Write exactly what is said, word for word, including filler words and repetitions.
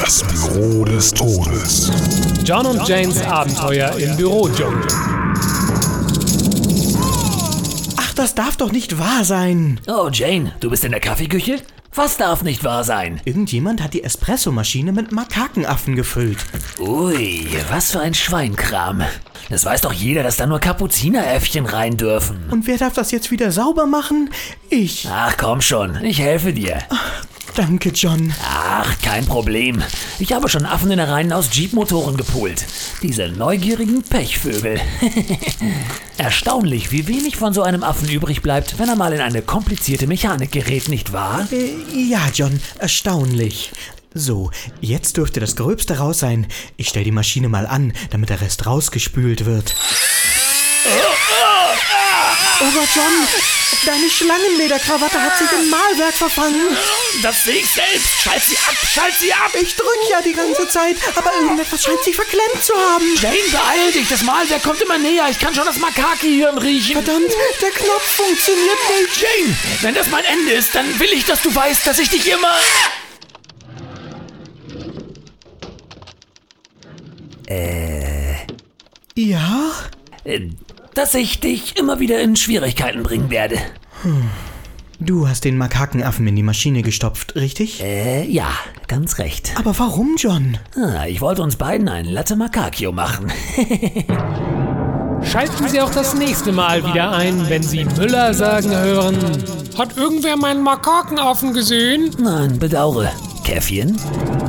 Das Büro des Todes. John und Janes Abenteuer im Bürodschungel. Ach, das darf doch nicht wahr sein. Oh, Jane, du bist in der Kaffeeküche? Was darf nicht wahr sein? Irgendjemand hat die Espressomaschine mit Makakenaffen gefüllt. Ui, was für ein Schweinkram. Das weiß doch jeder, dass da nur Kapuzineräffchen rein dürfen. Und wer darf das jetzt wieder sauber machen? Ich. Ach, komm schon, ich helfe dir. Danke, John. Ach, kein Problem. Ich habe schon Affen in der Reihen aus Jeep-Motoren gepult. Diese neugierigen Pechvögel. Erstaunlich, wie wenig von so einem Affen übrig bleibt, wenn er mal in eine komplizierte Mechanik gerät, nicht wahr? Äh, ja, John, erstaunlich. So, jetzt dürfte das Gröbste raus sein. Ich stell die Maschine mal an, damit der Rest rausgespült wird. Aber John, deine Schlangenlederkrawatte hat sich im Mahlwerk verfangen. Das sehe ich selbst. Schalt sie ab, schalt sie ab. Ich drück ja die ganze Zeit, aber irgendetwas scheint sich verklemmt zu haben. Jane, beeil dich. Das Mahlwerk kommt immer näher. Ich kann schon das Makake-Hirn riechen. Verdammt, der Knopf funktioniert nicht. Jane, wenn das mein Ende ist, dann will ich, dass du weißt, dass ich dich immer... Äh... Ja? Äh, dass ich dich immer wieder in Schwierigkeiten bringen werde. Hm. Du hast den Makakenaffen in die Maschine gestopft, richtig? Äh, ja, ganz recht. Aber warum, John? Ah, ich wollte uns beiden ein Latte Macacchio machen. Schalten Sie auch das nächste Mal wieder ein, wenn Sie Müller sagen hören: Hat irgendwer meinen Makakenaffen gesehen? Nein, bedaure. Käffchen?